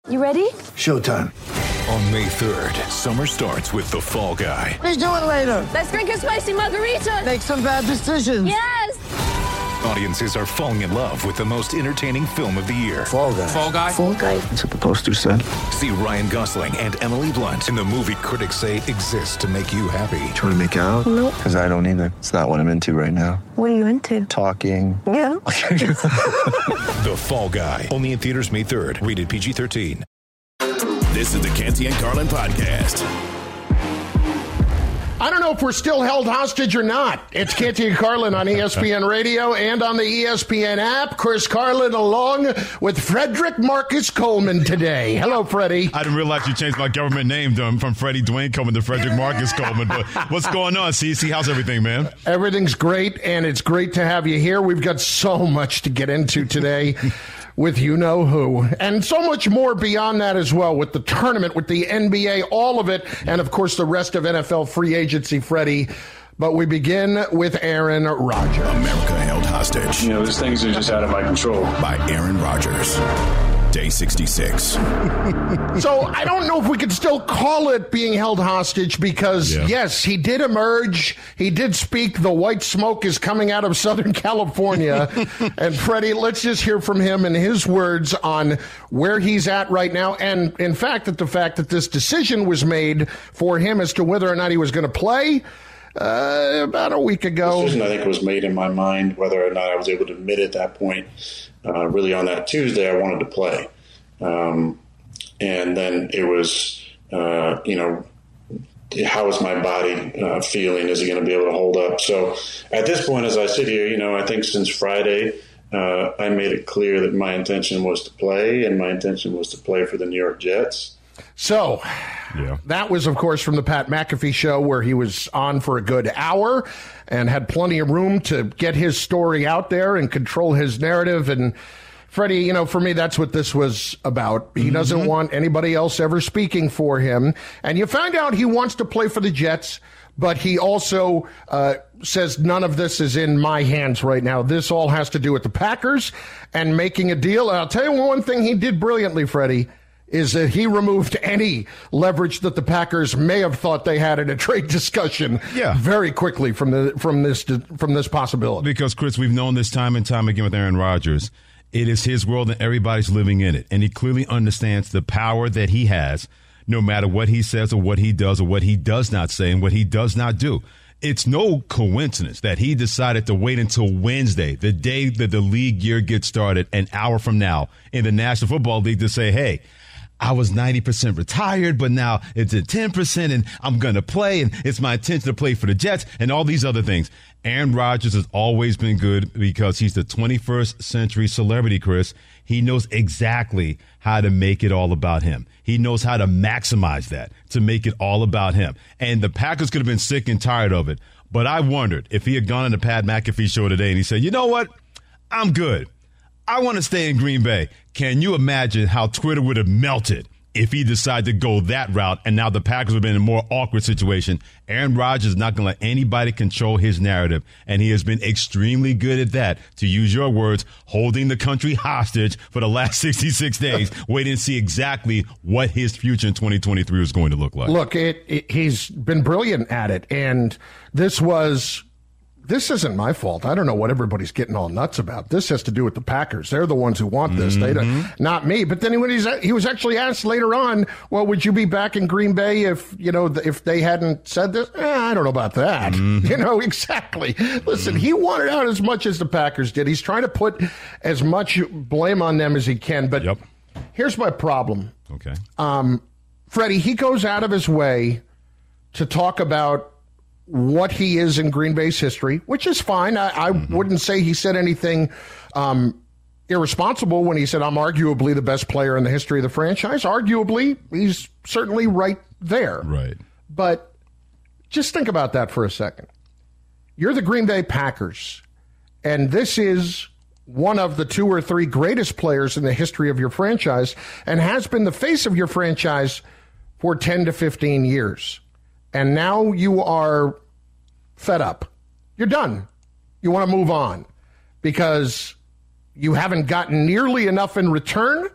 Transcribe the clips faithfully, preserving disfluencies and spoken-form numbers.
You ready? Showtime. On May third, summer starts with The Fall Guy. Let's do it later. Let's drink a spicy margarita. Make some bad decisions. Yes. Audiences are falling in love with the most entertaining film of the year. Fall Guy. Fall Guy. Fall Guy. That's what the poster said. See Ryan Gosling and Emily Blunt in the movie critics say exists to make you happy. Trying to make it out? Nope. Because I don't either. It's not what I'm into right now. What are you into? Talking. Yeah. The Fall Guy. Only in theaters May third. Rated P G thirteen. This is the Canty and Carlin podcast. I don't know if we're still held hostage or not. It's Canty and Carlin on E S P N Radio and on the E S P N app. Chris Carlin along with Frederick Marcus Coleman today. Hello, Freddie. I didn't realize you changed my government name to, from Freddie Dwayne Coleman to Frederick Marcus Coleman. But what's going on, C C? How's everything, man? Everything's great, and it's great to have you here. We've got so much to get into today. With you-know-who. And so much more beyond that as well, with the tournament, with the N B A, all of it, and, of course, the rest of N F L free agency, Freddie. But we begin with Aaron Rodgers. America held hostage. You know, these things are just out of my control. By Aaron Rodgers. Day sixty-six. So I don't know if we could still call it being held hostage because, yeah. yes, he did emerge. He did speak. The white smoke is coming out of Southern California. And, Freddie, let's just hear from him and his words on where he's at right now. And, in fact, that the fact that this decision was made for him as to whether or not he was going to play uh, about a week ago. The decision, I think, was made in my mind whether or not I was able to admit at that point. Uh, really, on that Tuesday, I wanted to play. Um, and then it was, uh, you know, how is my body uh, feeling? Is it going to be able to hold up? So at this point, as I sit here, you know, I think since Friday, uh, I made it clear that my intention was to play, and my intention was to play for the New York Jets. So yeah. that was, of course, from the Pat McAfee show where he was on for a good hour and had plenty of room to get his story out there and control his narrative. And, Freddie, you know, for me, that's what this was about. He mm-hmm. doesn't want anybody else ever speaking for him. And you find out he wants to play for the Jets, but he also uh, says none of this is in my hands right now. This all has to do with the Packers and making a deal. And I'll tell you one thing he did brilliantly, Freddie, is that he removed any leverage that the Packers may have thought they had in a trade discussion yeah. very quickly from the from this from this possibility. Because, Chris, we've known this time and time again with Aaron Rodgers. It is his world and everybody's living in it. And he clearly understands the power that he has, no matter what he says or what he does or what he does not say and what he does not do. It's no coincidence that he decided to wait until Wednesday, the day that the league year gets started, an hour from now in the National Football League, to say, hey, I was ninety percent retired, but now it's at ten percent and I'm going to play, and it's my intention to play for the Jets and all these other things. Aaron Rodgers has always been good because he's the twenty-first century celebrity, Chris. He knows exactly how to make it all about him. He knows how to maximize that, to make it all about him. And the Packers could have been sick and tired of it, but I wondered if he had gone on the Pat McAfee show today and he said, you know what, I'm good. I want to stay in Green Bay. Can you imagine how Twitter would have melted if he decided to go that route, and now the Packers would have been in a more awkward situation? Aaron Rodgers is not going to let anybody control his narrative, and he has been extremely good at that, to use your words, holding the country hostage for the last sixty-six days, waiting to see exactly what his future in twenty twenty-three is going to look like. Look, it, it, he's been brilliant at it, and this was... This isn't my fault. I don't know what everybody's getting all nuts about. This has to do with the Packers. They're the ones who want this. Mm-hmm. They don't, not me. But then when he's, he was actually asked later on, well, would you be back in Green Bay if, you know, if they hadn't said this? Eh, I don't know about that. Mm-hmm. You know, exactly. Listen, he wanted out as much as the Packers did. He's trying to put as much blame on them as he can. But yep. here's my problem. Okay. Um, Freddie, he goes out of his way to talk about what he is in Green Bay's history, which is fine. I, I mm-hmm. wouldn't say he said anything um, irresponsible when he said, I'm arguably the best player in the history of the franchise. Arguably, he's certainly right there. Right. But just think about that for a second. You're the Green Bay Packers, and this is one of the two or three greatest players in the history of your franchise and has been the face of your franchise for ten to fifteen years. And now you are fed up. You're done. You want to move on because you haven't gotten nearly enough in return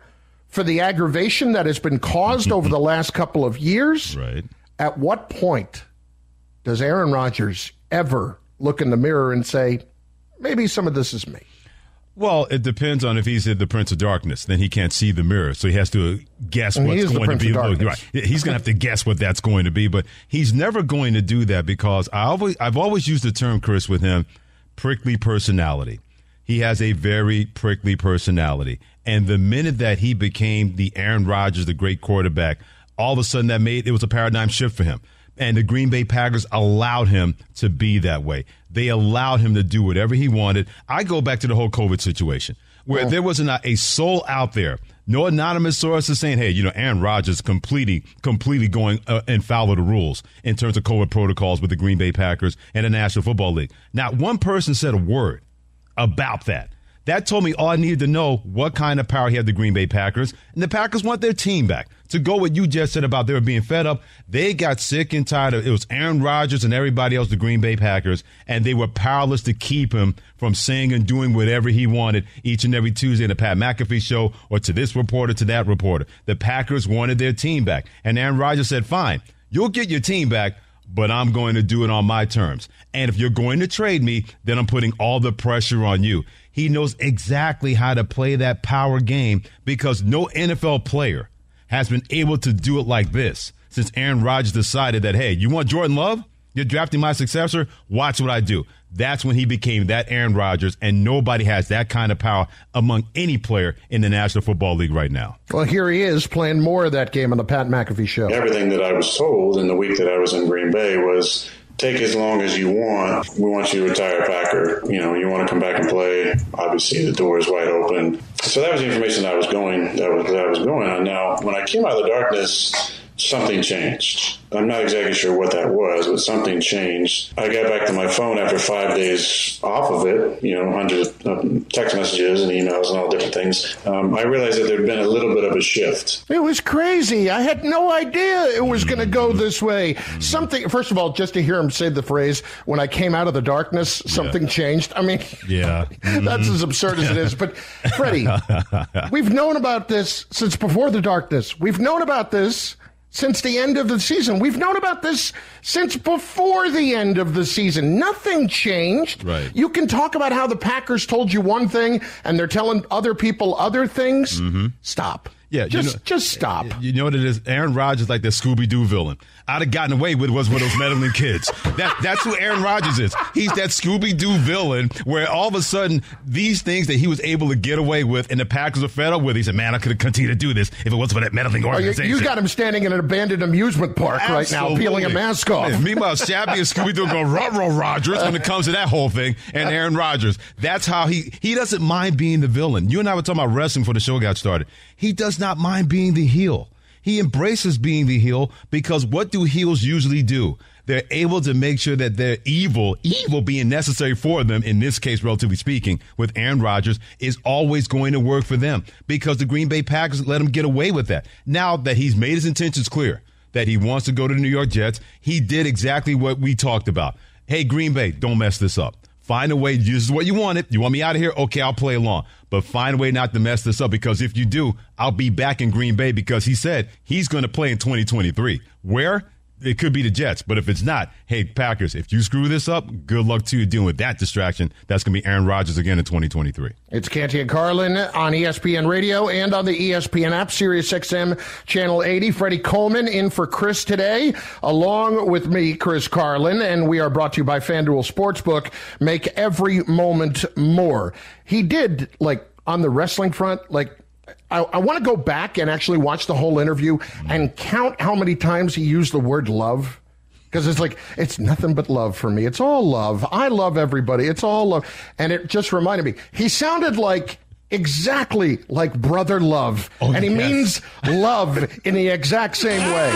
for the aggravation that has been caused over the last couple of years. Right. At what point does Aaron Rodgers ever look in the mirror and say, maybe some of this is me? Well, it depends on if he's the Prince of Darkness. Then he can't see the mirror, so he has to guess And he what's is the going to Prince be. of Darkness. Right. He's going to have to guess what that's going to be, but he's never going to do that because I always, I've always used the term, Chris, with him, prickly personality. He has a very prickly personality. And the minute that he became the Aaron Rodgers, the great quarterback, all of a sudden that made it was a paradigm shift for him. And the Green Bay Packers allowed him to be that way. They allowed him to do whatever he wanted. I go back to the whole COVID situation where Oh. there was not a soul out there, no anonymous sources saying, hey, you know, Aaron Rodgers completely, completely going uh, and foul of the rules in terms of COVID protocols with the Green Bay Packers and the National Football League. Not one person said a word about that. That told me all I needed to know what kind of power he had the Green Bay Packers. And the Packers want their team back. To go what you just said about they were being fed up, they got sick and tired of it. Was Aaron Rodgers and everybody else, the Green Bay Packers, and they were powerless to keep him from saying and doing whatever he wanted each and every Tuesday in the Pat McAfee show or to this reporter, to that reporter. The Packers wanted their team back. And Aaron Rodgers said, fine, you'll get your team back, but I'm going to do it on my terms. And if you're going to trade me, then I'm putting all the pressure on you. He knows exactly how to play that power game because no N F L player has been able to do it like this since Aaron Rodgers decided that, hey, you want Jordan Love? You're drafting my successor? Watch what I do. That's when he became that Aaron Rodgers, and nobody has that kind of power among any player in the National Football League right now. Well, here he is playing more of that game on the Pat McAfee show. Everything that I was told in the week that I was in Green Bay was, take as long as you want. We want you to retire Packer. You know, you want to come back and play. Obviously, the door is wide open. So that was the information that I was going that was that I was going on. Now, when I came out of the darkness, something changed. I'm not exactly sure what that was, but something changed. I got back to my phone after five days off of it, you know, hundreds of text messages and emails and all different things. Um, I realized that there had been a little bit of a shift. It was crazy. I had no idea it was going to go this way. Something, first of all, just to hear him say the phrase, when I came out of the darkness, something yeah. changed. I mean, yeah, that's as absurd as it is. But, Freddie, we've known about this since before the darkness. We've known about this since the end of the season. We've known about this since before the end of the season. Nothing changed. Right. You can talk about how the Packers told you one thing and they're telling other people other things. Mm-hmm. Stop. Yeah, just you know, just stop. You know what it is? Aaron Rodgers like the Scooby-Doo villain. I'd have gotten away with was with those meddling kids. That that's who Aaron Rodgers is. He's that Scooby-Doo villain where all of a sudden these things that he was able to get away with and the Packers are fed up with. He said, "Man, I could have continued to do this if it wasn't for that meddling organization." Oh, you, you got him standing in an abandoned amusement park Absolutely. right now, peeling a mask off. Man, meanwhile, Shabby and Scooby-Doo go ruh-roh Rodgers when it comes to that whole thing, and Aaron Rodgers. That's how he he doesn't mind being the villain. You and I were talking about wrestling before the show got started. He does not mind being the heel. He embraces being the heel because what do heels usually do? They're able to make sure that their evil, evil being necessary for them, in this case, relatively speaking, with Aaron Rodgers, is always going to work for them because the Green Bay Packers let him get away with that. Now that he's made his intentions clear, that he wants to go to the New York Jets, he did exactly what we talked about. Hey, Green Bay, don't mess this up. Find a way. This is what you wanted. You want me out of here? Okay, I'll play along. But find a way not to mess this up because if you do, I'll be back in Green Bay because he said he's going to play in twenty twenty-three. Where? It could be the Jets. But if it's not, hey, Packers, if you screw this up, good luck to you dealing with that distraction. That's going to be Aaron Rodgers again in twenty twenty-three. It's Canty and Carlin on E S P N Radio and on the E S P N app, Sirius X M Channel eighty. Freddie Coleman in for Chris today, along with me, Chris Carlin, and we are brought to you by FanDuel Sportsbook. Make every moment more. He did, like, on the wrestling front, like, I, I want to go back and actually watch the whole interview and count how many times he used the word love. Because it's like, it's nothing but love for me. It's all love. I love everybody. It's all love. And it just reminded me, he sounded like exactly like Brother Love. Oh, and he yes. means love in the exact same way.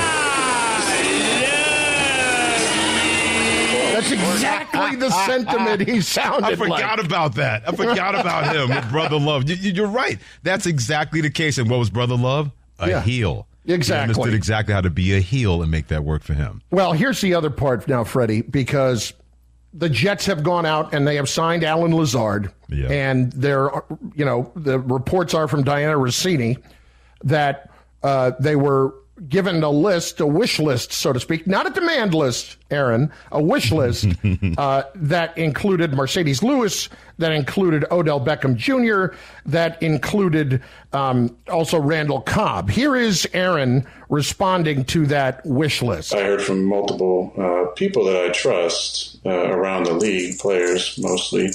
That's exactly the sentiment he sounded I forgot like. about that. I forgot about him with Brother Love. You, you're right. That's exactly the case. And what was Brother Love? A Yeah. heel. Exactly. He understood exactly how to be a heel and make that work for him. Well, here's the other part now, Freddie, because the Jets have gone out and they have signed Alan Lazard. Yeah. And they're, you know, the reports are from Diana Rossini that uh, they were given a list, a wish list, so to speak, not a demand list, Aaron, a wish list uh, that included Mercedes Lewis, that included Odell Beckham Junior, that included um, also Randall Cobb. Here is Aaron responding to that wish list. I heard from multiple uh, people that I trust uh, around the league, players mostly,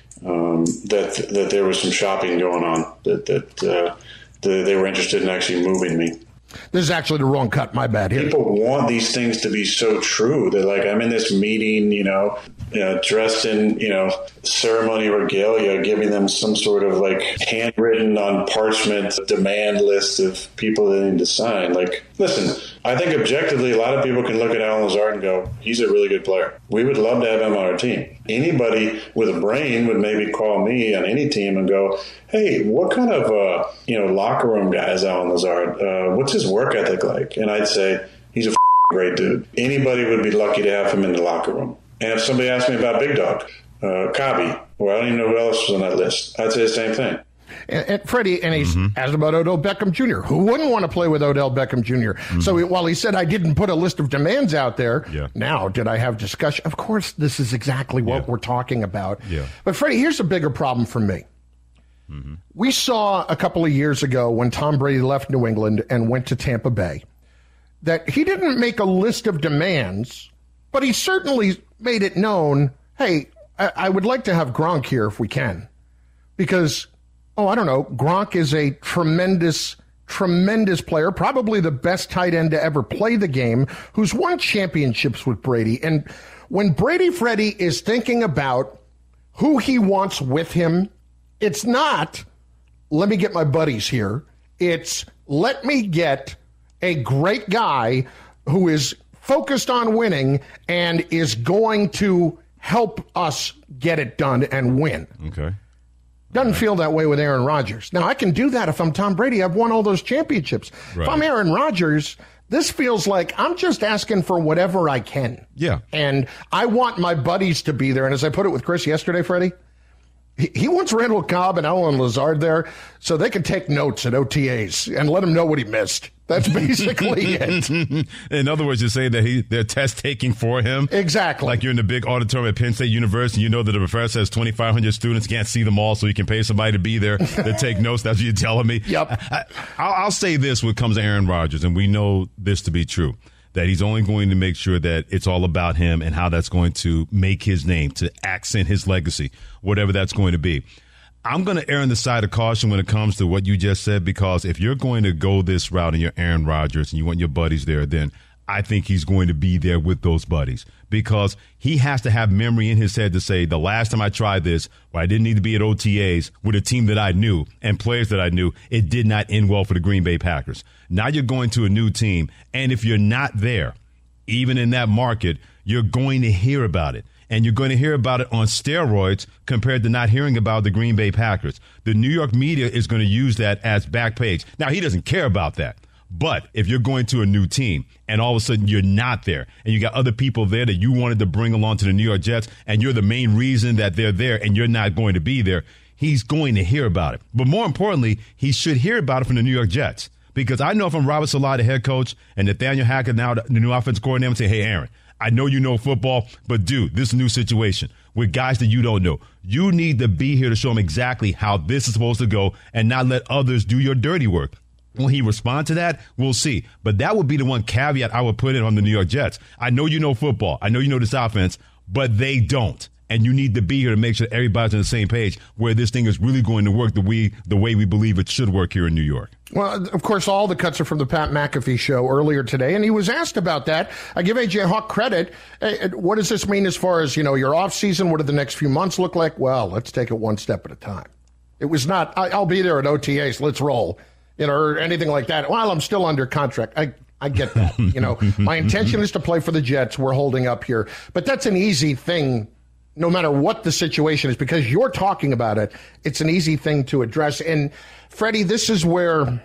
um, that that there was some shopping going on, that, that uh, the, they were interested in actually moving me. This is actually the wrong cut. My bad. Here. People want these things to be so true. They're like, I'm in this meeting, you know, you know, dressed in, you know, ceremony regalia, giving them some sort of like handwritten on parchment demand list of people they need to sign. Like, listen, I think objectively, a lot of people can look at Allen Lazard and go, he's a really good player. We would love to have him on our team. Anybody with a brain would maybe call me on any team and go, hey, what kind of, uh, you know, locker room guy is Allen Lazard? Uh, what's his work ethic like? And I'd say, he's a f- great dude. Anybody would be lucky to have him in the locker room. And if somebody asked me about Big Dog, uh, Cobby, or I don't even know who else was on that list, I'd say the same thing. And, and Freddie, and he's mm-hmm. asked about Odell Beckham Junior Who wouldn't want to play with Odell Beckham Junior? Mm-hmm. So he, while he said I didn't put a list of demands out there, yeah. now did I have discussion? Of course, this is exactly what yeah. we're talking about. Yeah. But Freddie, here's a bigger problem for me. Mm-hmm. We saw a couple of years ago when Tom Brady left New England and went to Tampa Bay that he didn't make a list of demands, but he certainly made it known, hey, I, I would like to have Gronk here if we can. Because, oh, I don't know, Gronk is a tremendous, tremendous player, probably the best tight end to ever play the game, who's won championships with Brady. And when Brady Freddie is thinking about who he wants with him, it's not, let me get my buddies here. It's, let me get a great guy who is focused on winning and is going to help us get it done and win. Okay. Doesn't right. feel that way with Aaron Rodgers. Now, I can do that if I'm Tom Brady. I've won all those championships. Right. If I'm Aaron Rodgers, this feels like I'm just asking for whatever I can. Yeah. And I want my buddies to be there. And as I put it with Chris yesterday, Freddie, he, he wants Randall Cobb and Allen Lazard there so they can take notes at O T As and let him know what he missed. That's basically it. In other words, you're saying that he they're test taking for him? Exactly. Like you're in the big auditorium at Penn State University, you know that the professor has twenty-five hundred students, can't see them all, so you can pay somebody to be there to take notes. That's what you're telling me? Yep. I, I'll, I'll say this when it comes to Aaron Rodgers, and we know this to be true, that he's only going to make sure that it's all about him and how that's going to make his name, to accent his legacy, whatever that's going to be. I'm going to err on the side of caution when it comes to what you just said, because if you're going to go this route and you're Aaron Rodgers and you want your buddies there, then I think he's going to be there with those buddies, because he has to have memory in his head to say, the last time I tried this, where I didn't need to be at O T As with a team that I knew and players that I knew, it did not end well for the Green Bay Packers. Now you're going to a new team, and if you're not there, even in that market, you're going to hear about it. And you're going to hear about it on steroids compared to not hearing about the Green Bay Packers. The New York media is going to use that as back page. Now, he doesn't care about that. But if you're going to a new team and all of a sudden you're not there and you got other people there that you wanted to bring along to the New York Jets and you're the main reason that they're there and you're not going to be there, he's going to hear about it. But more importantly, he should hear about it from the New York Jets. Because I know if I'm Robert Saleh, the head coach, and Nathaniel Hackett, now the new offensive coordinator, and say, hey, Aaron, I know you know football, but dude, this is a new situation with guys that you don't know. You need to be here to show them exactly how this is supposed to go and not let others do your dirty work. Will he respond to that? We'll see. But that would be the one caveat I would put in on the New York Jets. I know you know football. I know you know this offense, but they don't. And you need to be here to make sure everybody's on the same page where this thing is really going to work the way, the way we believe it should work here in New York. Well, of course, all the cuts are from the Pat McAfee show earlier today, and he was asked about that. I give A J Hawk credit. What does this mean as far as, you know, your off season? What do the next few months look like? Well, let's take it one step at a time. It was not, I'll be there at O T As, let's roll, you know, or anything like that. While I'm still under contract. I, I get that. You know, my intention is to play for the Jets. We're holding up here. But that's an easy thing. No matter what the situation is, because you're talking about it, it's an easy thing to address. And, Freddie, this is where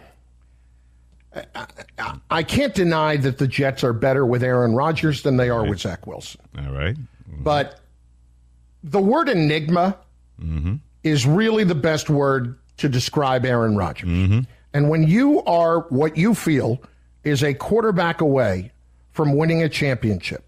I, I, I can't deny that the Jets are better with Aaron Rodgers than they are right. with Zach Wilson. All right. Mm-hmm. But the word enigma mm-hmm. is really the best word to describe Aaron Rodgers. Mm-hmm. And when you are what you feel is a quarterback away from winning a championship,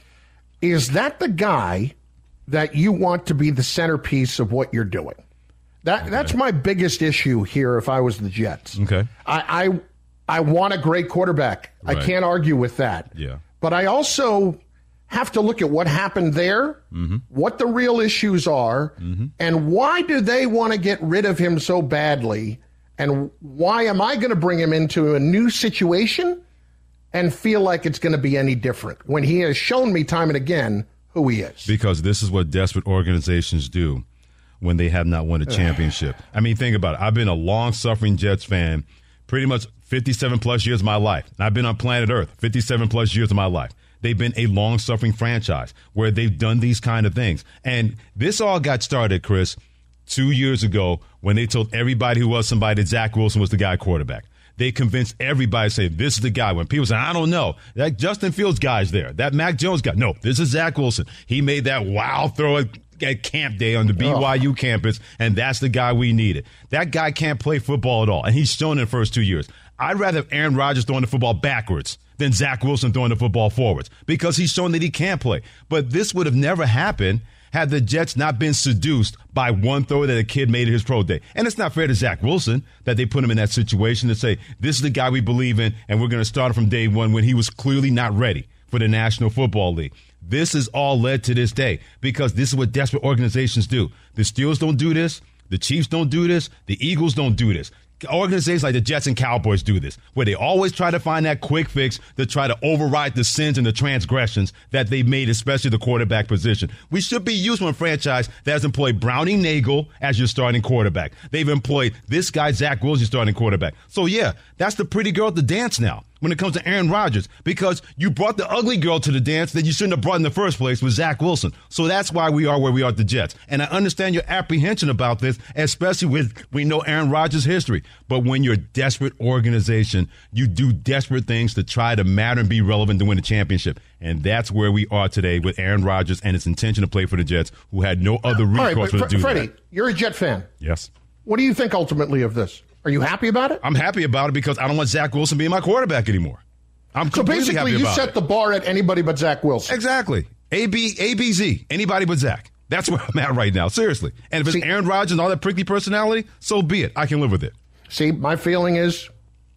is that the guy that you want to be the centerpiece of what you're doing? That okay. That's my biggest issue here if I was the Jets. Okay. I I, I want a great quarterback. Right. I can't argue with that. Yeah. But I also have to look at what happened there, mm-hmm. what the real issues are, mm-hmm. and why do they want to get rid of him so badly, and why am I going to bring him into a new situation and feel like it's going to be any different when he has shown me time and again who he is? Because this is what desperate organizations do when they have not won a championship. I mean, think about it. I've been a long-suffering Jets fan pretty much fifty-seven plus years of my life. I've been on planet Earth fifty-seven plus years of my life. They've been a long-suffering franchise where they've done these kind of things. And this all got started, Chris, two years ago when they told everybody who was somebody that Zach Wilson was the guy quarterback. They convinced everybody to say, this is the guy. When people say, I don't know, that Justin Fields guy's there, that Mac Jones guy. No, this is Zach Wilson. He made that wild throw at, at camp day on the B Y U oh. campus, and that's the guy we needed. That guy can't play football at all, and he's shown in the first two years. I'd rather have Aaron Rodgers throwing the football backwards than Zach Wilson throwing the football forwards because he's shown that he can't play. But this would have never happened had the Jets not been seduced by one throw that a kid made at his pro day. And it's not fair to Zach Wilson that they put him in that situation to say, this is the guy we believe in, and we're going to start him from day one when he was clearly not ready for the National Football League. This has all led to this day because this is what desperate organizations do. The Steelers don't do this. The Chiefs don't do this. The Eagles don't do this. Organizations like the Jets and Cowboys do this, where they always try to find that quick fix to try to override the sins and the transgressions that they've made, especially the quarterback position. We should be used to a franchise that has employed Browning Nagel as your starting quarterback. They've employed this guy, Zach Wilson, your starting quarterback. So, yeah, that's the pretty girl at the dance now when it comes to Aaron Rodgers, because you brought the ugly girl to the dance that you shouldn't have brought in the first place with Zach Wilson. So that's why we are where we are at the Jets. And I understand your apprehension about this, especially with we know Aaron Rodgers' history. But when you're a desperate organization, you do desperate things to try to matter and be relevant to win a championship. And that's where we are today with Aaron Rodgers and his intention to play for the Jets, who had no other recourse to right, do Freddie, that. You're a Jet fan. Yes. What do you think ultimately of this? Are you happy about it? I'm happy about it because I don't want Zach Wilson being my quarterback anymore. I'm so basically, you set it. the bar at anybody but Zach Wilson. Exactly. A, B, A, B, Z. Anybody but Zach. That's where I'm at right now. Seriously. And if it's see, Aaron Rodgers and all that prickly personality, so be it. I can live with it. See, my feeling is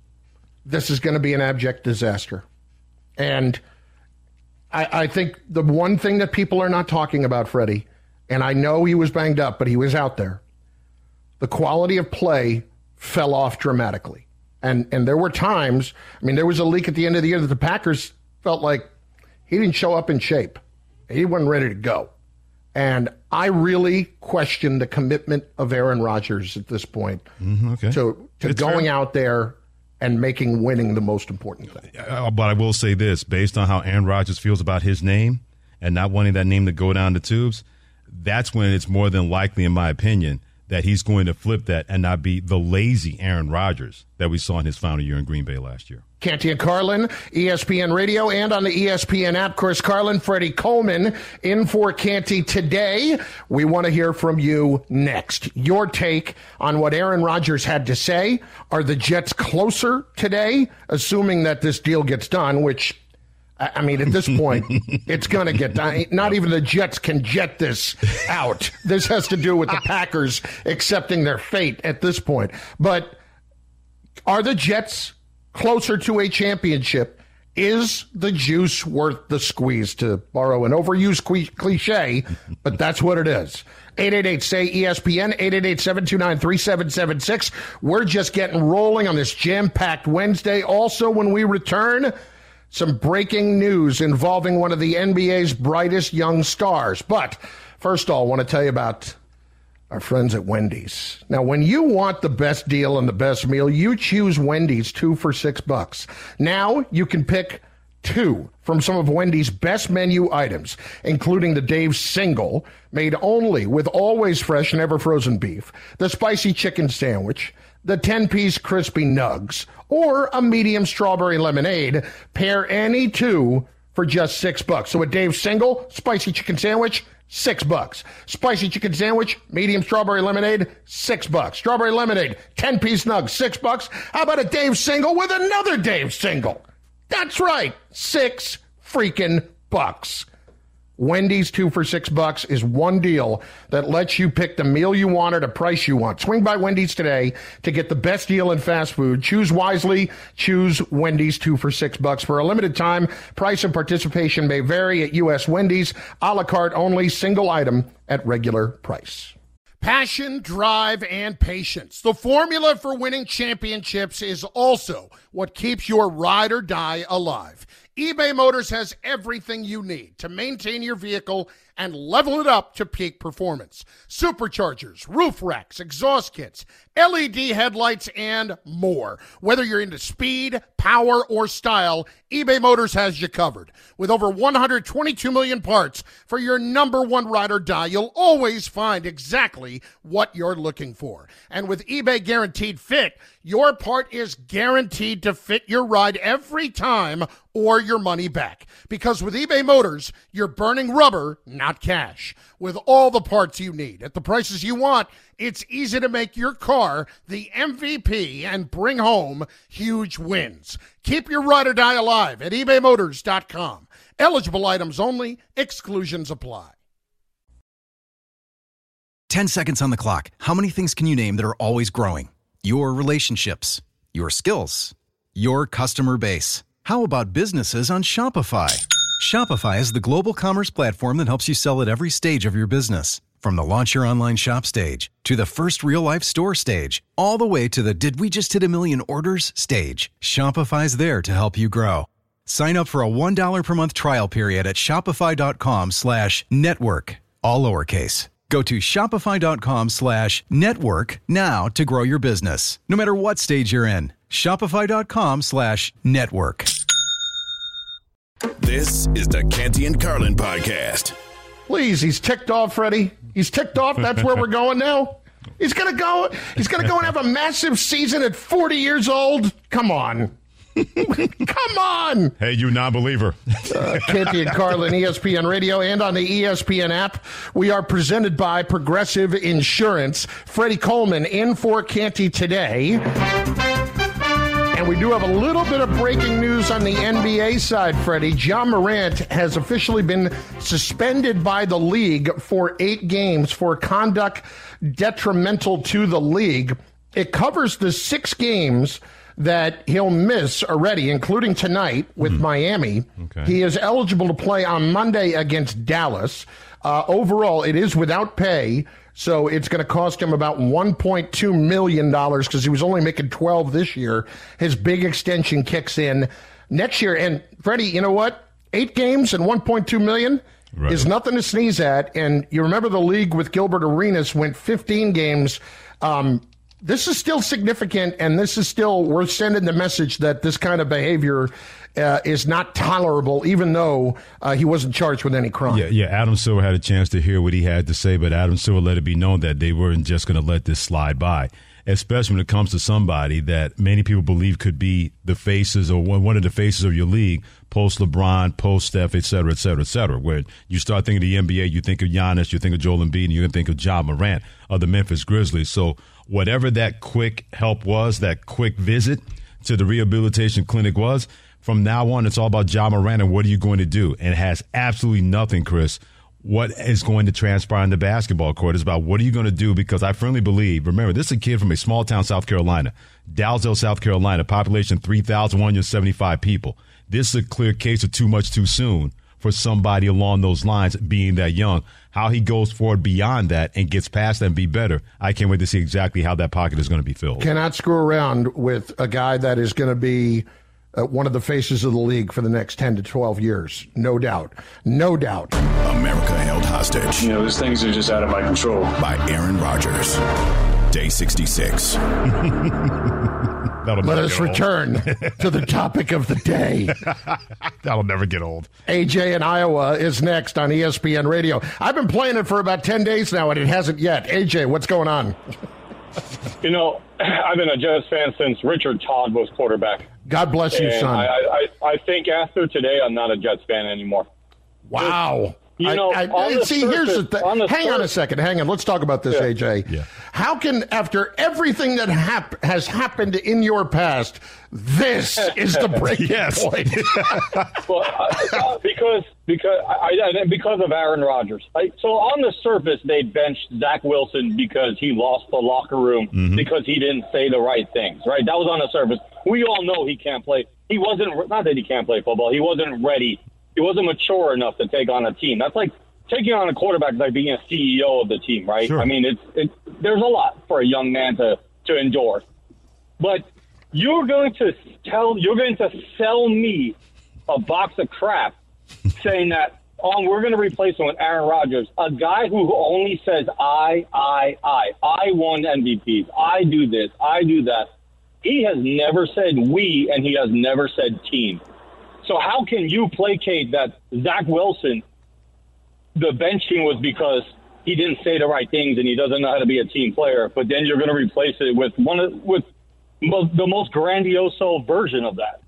this is going to be an abject disaster. And I, I think the one thing that people are not talking about, Freddie, and I know he was banged up, but he was out there, the quality of play fell off dramatically. And and there were times, I mean, there was a leak at the end of the year that the Packers felt like he didn't show up in shape. He wasn't ready to go. And I really question the commitment of Aaron Rodgers at this point mm-hmm, okay. to, to going fair. out there and making winning the most important thing. Uh, but I will say this, based on how Aaron Rodgers feels about his name and not wanting that name to go down the tubes, that's when it's more than likely, in my opinion, that he's going to flip that and not be the lazy Aaron Rodgers that we saw in his final year in Green Bay last year. Canty and Carlin, E S P N Radio, and on the E S P N app. Chris Carlin, Freddie Coleman in for Canty today. We want to hear from you next. Your take on what Aaron Rodgers had to say. Are the Jets closer today, assuming that this deal gets done, which, I mean, at this point, it's going to get done. Not even the Jets can jet this out. This has to do with the Packers accepting their fate at this point. But are the Jets closer to a championship? Is the juice worth the squeeze, to borrow an overused cliche, but that's what it is. eight eight eight, S A Y, E S P N, eight eight eight, seven two nine, three seven seven six. We're just getting rolling on this jam-packed Wednesday. Also, when we return, some breaking news involving one of the N B A's brightest young stars. But first of all, I want to tell you about our friends at Wendy's. Now, when you want the best deal and the best meal, you choose Wendy's two for six bucks. Now you can pick two from some of Wendy's best menu items, including the Dave's Single, made only with always fresh, never frozen beef, the spicy chicken sandwich, the ten-piece crispy nugs, or a medium strawberry lemonade. Pair any two for just six bucks. So a Dave's Single, spicy chicken sandwich, six bucks. Spicy chicken sandwich, medium strawberry lemonade, six bucks. Strawberry lemonade, ten-piece nug, six bucks. How about a Dave single with another Dave single? That's right, six freaking bucks. Wendy's two for six bucks is one deal that lets you pick the meal you want at a price you want. Swing by Wendy's today to get the best deal in fast food. Choose wisely. Choose Wendy's two for six bucks. For a limited time, price and participation may vary at U S Wendy's. A la carte only, single item at regular price. Passion, drive, and patience. The formula for winning championships is also what keeps your ride or die alive. eBay Motors has everything you need to maintain your vehicle and level it up to peak performance. Superchargers, roof racks, exhaust kits, L E D headlights, and more. Whether you're into speed, power, or style, eBay Motors has you covered. With over one hundred twenty-two million parts for your number one ride or die, you'll always find exactly what you're looking for. And with eBay Guaranteed Fit, your part is guaranteed to fit your ride every time or your money back. Because with eBay Motors, you're burning rubber, not cash. With all the parts you need at the prices you want, it's easy to make your car the M V P and bring home huge wins. Keep your ride or die alive at ebay motors dot com. Eligible items only. Exclusions apply. Ten seconds on the clock. How many things can you name that are always growing? Your relationships, your skills, your customer base. How about businesses on Shopify? Shopify is the global commerce platform that helps you sell at every stage of your business. From the launch your online shop stage, to the first real-life store stage, all the way to the did we just hit a million orders stage. Shopify's there to help you grow. Sign up for a one dollar per month trial period at shopify.com slash network, all lowercase. Go to shopify.com slash network now to grow your business, no matter what stage you're in. Shopify.com slash network. This is the Canty and Carlin podcast. Please, he's ticked off, Freddie. He's ticked off. That's where we're going now. He's gonna go. He's gonna go and have a massive season at forty years old. Come on, come on. Hey, you non-believer. uh, Canty and Carlin, E S P N Radio, and on the E S P N app. We are presented by Progressive Insurance. Freddie Coleman in for Canty today. And we do have a little bit of breaking news on the N B A side, Freddie. Ja Morant has officially been suspended by the league for eight games for conduct detrimental to the league. It covers the six games that he'll miss already, including tonight with mm. Miami. Okay. He is eligible to play on Monday against Dallas. Uh, overall, it is without pay. So it's going to cost him about one point two million dollars because he was only making twelve this year. His big extension kicks in next year. And, Freddie, you know what? Eight games and one point two million dollars right. is nothing to sneeze at. And you remember the league with Gilbert Arenas went fifteen games. Um, this is still significant, and this is still, we're sending the message that this kind of behavior Uh, is not tolerable, even though uh, he wasn't charged with any crime. Yeah, yeah. Adam Silver had a chance to hear what he had to say, but Adam Silver let it be known that they weren't just going to let this slide by, especially when it comes to somebody that many people believe could be the faces or one of the faces of your league, post LeBron, post Steph, et cetera, et cetera, et cetera. When you start thinking of the N B A, you think of Giannis, you think of Joel Embiid, and you're going to think of Ja Morant of the Memphis Grizzlies. So whatever that quick help was, that quick visit to the rehabilitation clinic was, from now on, it's all about Ja Morant and what are you going to do? And it has absolutely nothing, Chris, what is going to transpire in the basketball court. It's about what are you going to do? Because I firmly believe, remember, this is a kid from a small town, South Carolina, Dalzell, South Carolina, population three thousand one hundred seventy-five people. This is a clear case of too much too soon for somebody along those lines being that young. How he goes forward beyond that and gets past that and be better, I can't wait to see exactly how that pocket is going to be filled. Cannot screw around with a guy that is going to be Uh, one of the faces of the league for the next ten to twelve years. No doubt. No doubt. America Held Hostage. You know, these things are just out of my control. By Aaron Rodgers. Day sixty-six. Let us return to the topic of the day. That'll never get old. A J in Iowa is next on E S P N Radio. I've been playing it for about ten days now, and it hasn't yet. A J, what's going on? You know, I've been a Jets fan since Richard Todd was quarterback. God bless you, and son. I, I, I think after today, I'm not a Jets fan anymore. Wow. You know, I, I, on the see, surface, here's the thing. on the Hang on a surface- second. Hang on. Let's talk about this, Yeah. A J. Yeah. How can, after everything that hap- has happened in your past, this is the breaking Yes. point? Well, uh, because because I, I, because of Aaron Rodgers. I, so on the surface, they benched Zach Wilson because he lost the locker room Mm-hmm. because he didn't say the right things. Right? That was on the surface. We all know he can't play. He wasn't. Not that he can't play football. He wasn't ready. He wasn't mature enough to take on a team. That's like taking on a quarterback is like being a C E O of the team, right? Sure. I mean, it's it, there's a lot for a young man to, to endure. But you're going to tell you're going to sell me a box of crap saying that oh, we're going to replace him with Aaron Rodgers, a guy who only says I, I, I. I won M V Ps. I do this. I do that. He has never said we, and he has never said team. So how can you placate that Zach Wilson, the benching was because he didn't say the right things and he doesn't know how to be a team player, but then you're going to replace it with one of, with mo- the most grandioso version of that.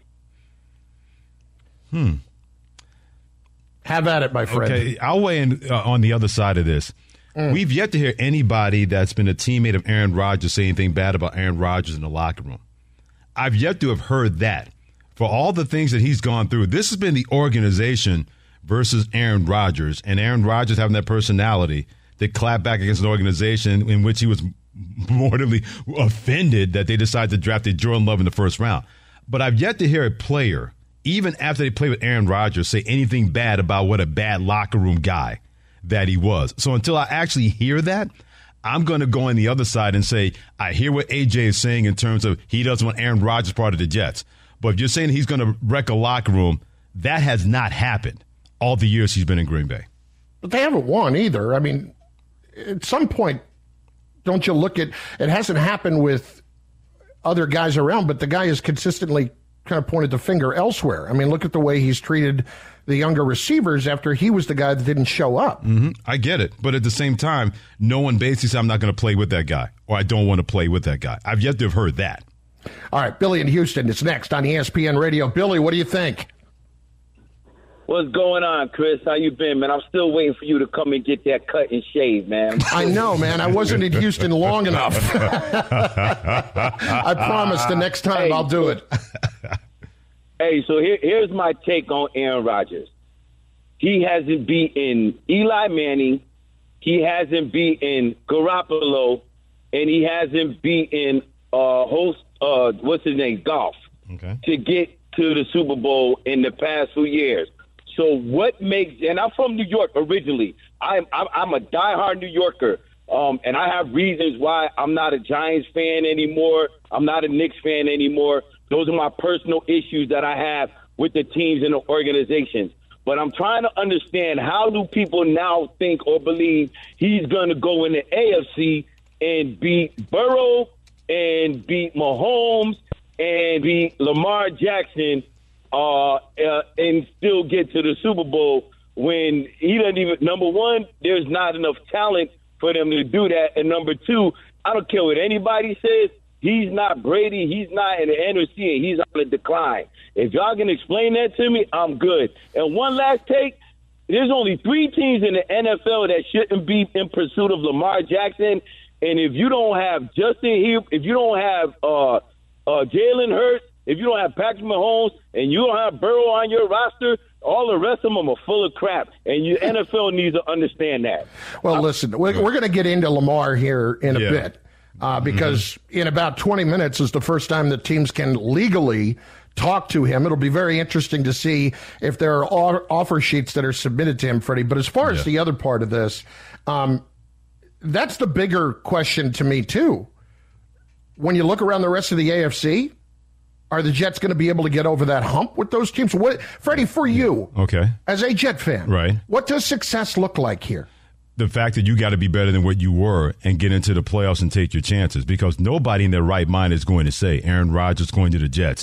Hmm. Have at it, my friend. Okay, I'll weigh in uh, on the other side of this. Mm. We've yet to hear anybody that's been a teammate of Aaron Rodgers say anything bad about Aaron Rodgers in the locker room. I've yet to have heard that. For all the things that he's gone through, this has been the organization versus Aaron Rodgers, and Aaron Rodgers having that personality that clapped back against an organization in which he was mortally offended that they decided to draft Jordan Love in the first round. But I've yet to hear a player, even after they played with Aaron Rodgers, say anything bad about what a bad locker room guy that he was. So until I actually hear that, I'm going to go on the other side and say, I hear what A J is saying in terms of he doesn't want Aaron Rodgers part of the Jets. But if you're saying he's going to wreck a locker room, that has not happened all the years he's been in Green Bay. But they haven't won either. I mean, at some point, don't you look at it hasn't happened with other guys around, but the guy has consistently kind of pointed the finger elsewhere. I mean, look at the way he's treated the younger receivers after he was the guy that didn't show up. Mm-hmm. I get it. But at the same time, no one basically said I'm not going to play with that guy or I don't want to play with that guy. I've yet to have heard that. All right, Billy in Houston is next on E S P N Radio. Billy, what do you think? What's going on, Chris? How you been, man? I'm still waiting for you to come and get that cut and shave, man. I know, man. I wasn't in Houston long enough. I promise the next time hey, I'll do it. Hey, so here, here's my take on Aaron Rodgers. He hasn't beaten Eli Manning, he hasn't beaten Garoppolo, and he hasn't beaten uh, host, uh, what's his name, Goff, okay, to get to the Super Bowl in the past few years. So what makes, and I'm from New York originally. I'm I'm, I'm a diehard New Yorker, um, and I have reasons why I'm not a Giants fan anymore. I'm not a Knicks fan anymore. Those are my personal issues that I have with the teams and the organizations. But I'm trying to understand, how do people now think or believe he's going to go in the A F C and beat Burrow and beat Mahomes and beat Lamar Jackson uh, uh, and still get to the Super Bowl when he doesn't even, number one, there's not enough talent for them to do that. And number two, I don't care what anybody says, he's not Brady, he's not in the N F C, and he's on a decline. If y'all can explain that to me, I'm good. And one last take, there's only three teams in the N F L that shouldn't be in pursuit of Lamar Jackson. And if you don't have Justin Hill, if you don't have uh, uh, Jalen Hurts, if you don't have Patrick Mahomes, and you don't have Burrow on your roster, all the rest of them are full of crap. And you N F L needs to understand that. Well, listen, we're, we're going to get into Lamar here in a Yeah. bit uh, because mm-hmm. in about twenty minutes is the first time that teams can legally talk to him. It'll be very interesting to see if there are offer sheets that are submitted to him, Freddie. But as far Yeah. as the other part of this, um, that's the bigger question to me, too. When you look around the rest of the A F C, are the Jets going to be able to get over that hump with those teams? What, Freddie, for you, Okay. as a Jet fan, Right. what does success look like here? The fact that you got to be better than what you were and get into the playoffs and take your chances, because nobody in their right mind is going to say Aaron Rodgers going to the Jets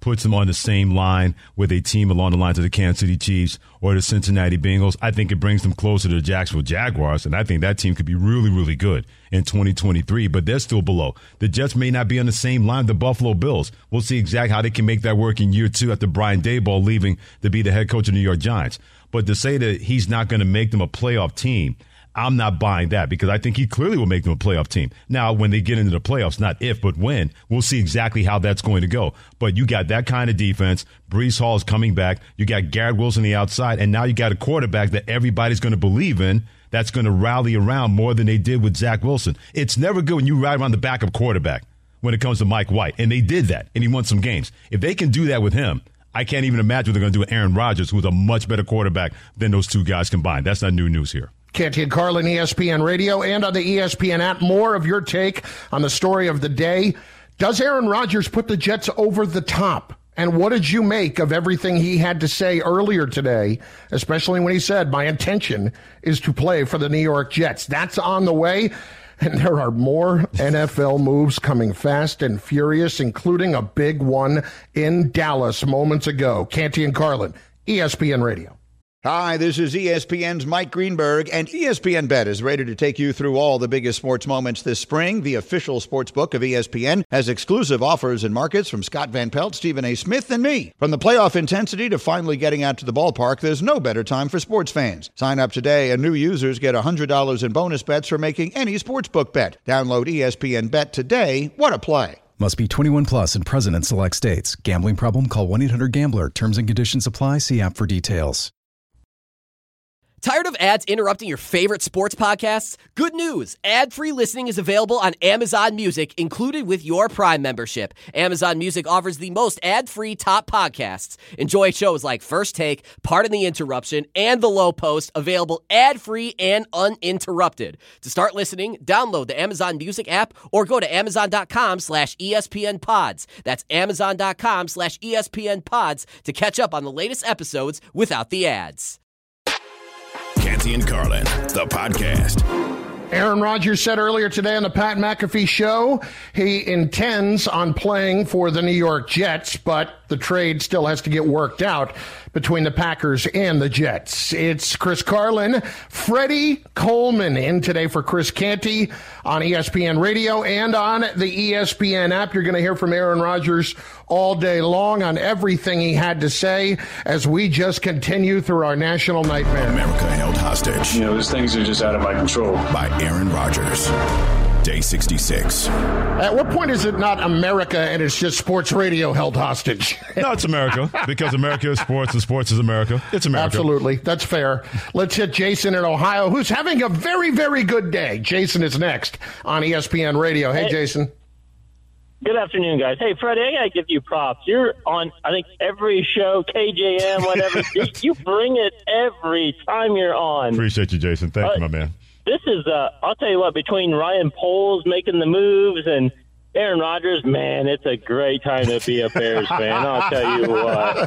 puts them on the same line with a team along the lines of the Kansas City Chiefs or the Cincinnati Bengals. I think it brings them closer to the Jacksonville Jaguars, and I think that team could be really, really good in twenty twenty-three, but they're still below. The Jets may not be on the same line with the Buffalo Bills. We'll see exactly how they can make that work in year two after Brian Daboll leaving to be the head coach of the New York Giants. But to say that he's not going to make them a playoff team, I'm not buying that, because I think he clearly will make them a playoff team. Now, when they get into the playoffs, not if, but when, we'll see exactly how that's going to go. But you got that kind of defense. Breece Hall is coming back. You got Garrett Wilson on the outside, and now you got a quarterback that everybody's going to believe in that's going to rally around more than they did with Zach Wilson. It's never good when you ride around the backup quarterback when it comes to Mike White, and they did that, and he won some games. If they can do that with him, I can't even imagine what they're going to do with Aaron Rodgers, who's a much better quarterback than those two guys combined. That's not new news here. Canty and Carlin, E S P N Radio, and on the E S P N app. More of your take on the story of the day. Does Aaron Rodgers put the Jets over the top? And what did you make of everything he had to say earlier today, especially when he said, my intention is to play for the New York Jets? That's on the way. And there are more N F L moves coming fast and furious, including a big one in Dallas moments ago. Canty and Carlin, E S P N Radio. Hi, this is E S P N's Mike Greenberg, and E S P N Bet is ready to take you through all the biggest sports moments this spring. The official sports book of E S P N has exclusive offers and markets from Scott Van Pelt, Stephen A. Smith, and me. From the playoff intensity to finally getting out to the ballpark, there's no better time for sports fans. Sign up today, and new users get one hundred dollars in bonus bets for making any sportsbook bet. Download E S P N Bet today. What a play. Must be twenty-one plus and present in select states. Gambling problem? Call one eight hundred gambler. Terms and conditions apply. See app for details. Tired of ads interrupting your favorite sports podcasts? Good news! Ad-free listening is available on Amazon Music, included with your Prime membership. Amazon Music offers the most ad-free top podcasts. Enjoy shows like First Take, Pardon the Interruption, and The Low Post, available ad-free and uninterrupted. To start listening, download the Amazon Music app or go to amazon.com slash ESPN pods. That's amazon.com slash ESPN pods to catch up on the latest episodes without the ads. Canty and Carlin, the podcast. Aaron Rodgers said earlier today on the Pat McAfee show he intends on playing for the New York Jets, but the trade still has to get worked out between the Packers and the Jets. It's Chris Carlin, Freddie Coleman in today for Chris Canty on E S P N Radio and on the E S P N app. You're going to hear from Aaron Rodgers all day long on everything he had to say as we just continue through our national nightmare. America held hostage. You know, those things are just out of my control. By Aaron Rodgers. Day sixty-six. At what point is it not America and it's just sports radio held hostage? No, it's America, because America is sports and sports is America. It's America. Absolutely. That's fair. Let's hit Jason in Ohio, who's having a very, very good day. Jason is next on E S P N Radio. Hey, hey. Jason. Good afternoon, guys. Hey, Freddie, I got to give you props. You're on, I think, every show, K J M, whatever. You bring it every time you're on. Appreciate you, Jason. Thank uh, you, my man. This is, uh, I'll tell you what, between Ryan Poles making the moves and Aaron Rodgers, man, it's a great time to be a Bears fan. I'll tell you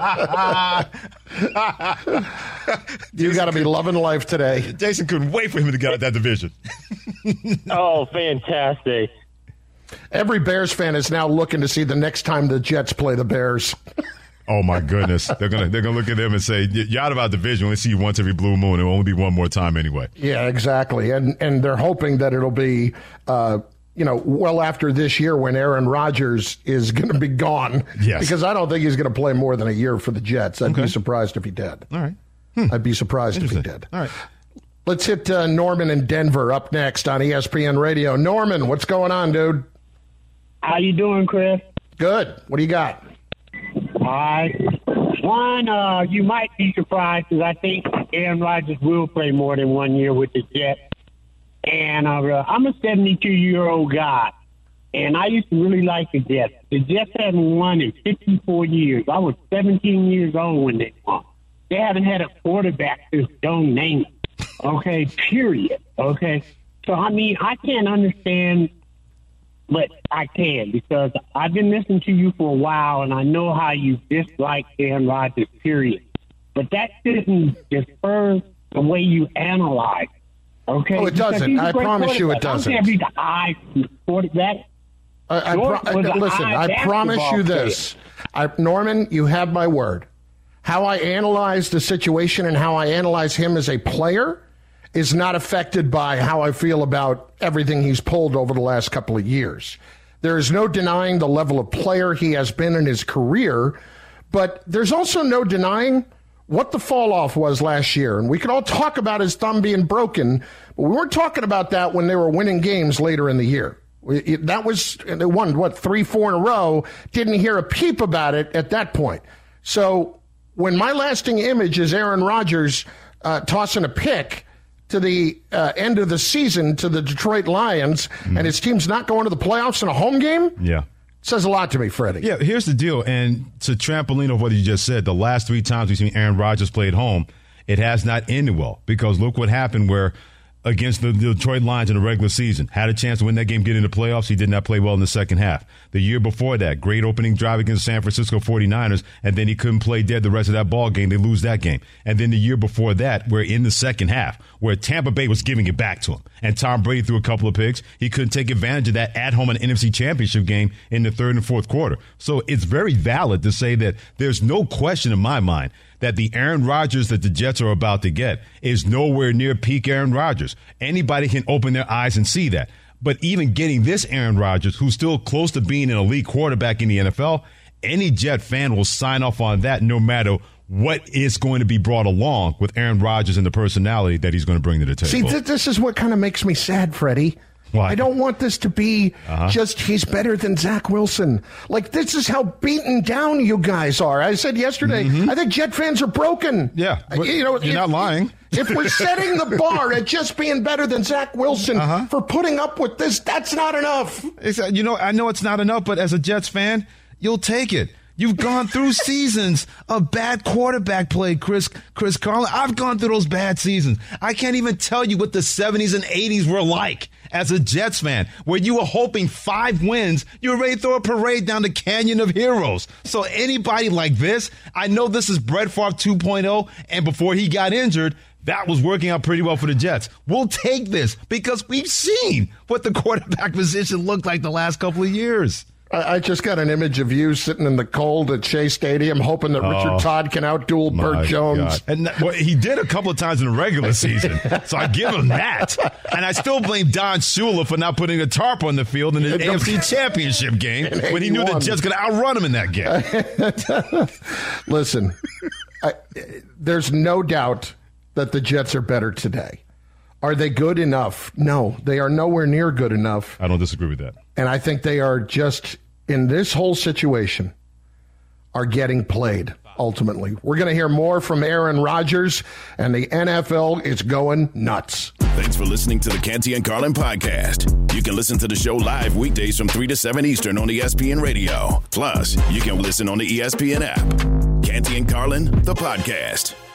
what. You got to be loving life today. Jason couldn't wait for him to get out that division. Oh, fantastic. Every Bears fan is now looking to see the next time the Jets play the Bears. Oh my goodness! They're gonna they're gonna look at them and say, "You're out of our division. We only see you once every blue moon. It will only be one more time anyway." Yeah, exactly. And and they're hoping that it'll be, uh, you know, well after this year when Aaron Rodgers is going to be gone. Yes. Because I don't think he's going to play more than a year for the Jets. I'd okay. be surprised if he did. All right. Hmm. I'd be surprised if he did. All right. Let's hit uh, Norman in Denver up next on E S P N Radio. Norman, what's going on, dude? How you doing, Chris? Good. What do you got? All right. One, uh, you might be surprised because I think Aaron Rodgers will play more than one year with the Jets. And uh, I'm a seventy-two-year-old guy, and I used to really like the Jets. The Jets haven't won in fifty-four years. I was seventeen years old when they won. They haven't had a quarterback since Joe Namath. Okay, period. Okay. So, I mean, I can't understand. But I can, because I've been listening to you for a while, and I know how you dislike Aaron Rodgers, period. But that shouldn't defer the way you analyze, okay? Oh, it doesn't. I promise you it doesn't. I don't care if he's the eye quarterback. I, I pro- listen, I promise you this. I, Norman, you have my word. How I analyze the situation and how I analyze him as a player is not affected by how I feel about everything he's pulled over the last couple of years. There is no denying the level of player he has been in his career, but there's also no denying what the fall off was last year. And we could all talk about his thumb being broken, but we weren't talking about that when they were winning games later in the year. It, that was, they won, what, three, four in a row, didn't hear a peep about it at that point. So when my lasting image is Aaron Rodgers uh, tossing a pick to the uh, end of the season to the Detroit Lions, mm. and his team's not going to the playoffs in a home game? Yeah. Says a lot to me, Freddie. Yeah, here's the deal. And to trampoline of what you just said, the last three times we've seen Aaron Rodgers play at home, it has not ended well. Because look what happened where against the Detroit Lions in the regular season, had a chance to win that game, get into the playoffs. He did not play well in the second half. The year before that, great opening drive against the San Francisco forty-niners, and then he couldn't play dead the rest of that ball game. They lose that game. And then the year before that, where in the second half, where Tampa Bay was giving it back to him, and Tom Brady threw a couple of picks, he couldn't take advantage of that at home in an N F C Championship game in the third and fourth quarter. So it's very valid to say that there's no question in my mind that the Aaron Rodgers that the Jets are about to get is nowhere near peak Aaron Rodgers. Anybody can open their eyes and see that. But even getting this Aaron Rodgers, who's still close to being an elite quarterback in the N F L, any Jet fan will sign off on that no matter what is going to be brought along with Aaron Rodgers and the personality that he's going to bring to the table. See, th- this is what kind of makes me sad, Freddie. Why? I don't want this to be uh-huh. just he's better than Zach Wilson. Like, this is how beaten down you guys are. I said yesterday, mm-hmm. I think Jet fans are broken. Yeah, you know, you're if, not lying. If we're setting the bar at just being better than Zach Wilson uh-huh. for putting up with this, that's not enough. It's, you know, I know it's not enough, but as a Jets fan, you'll take it. You've gone through seasons of bad quarterback play, Chris Chris Carlin. I've gone through those bad seasons. I can't even tell you what the seventies and eighties were like as a Jets fan, where you were hoping five wins. You were ready to throw a parade down the Canyon of Heroes. So anybody like this, I know this is Brett Favre two point oh, and before he got injured, that was working out pretty well for the Jets. We'll take this because we've seen what the quarterback position looked like the last couple of years. I just got an image of you sitting in the cold at Shea Stadium hoping that oh, Richard Todd can outduel Burt Jones. God. And that, well, he did a couple of times in the regular season, so I give him that. And I still blame Don Shula for not putting a tarp on the field in the A F C Championship game when he knew the Jets going to outrun him in that game. Listen, I, there's no doubt that the Jets are better today. Are they good enough? No, they are nowhere near good enough. I don't disagree with that. And I think they are just, in this whole situation, are getting played, ultimately. We're going to hear more from Aaron Rodgers, and the N F L is going nuts. Thanks for listening to the Canty and Carlin podcast. You can listen to the show live weekdays from three to seven Eastern on E S P N Radio. Plus, you can listen on the E S P N app. Canty and Carlin, the podcast.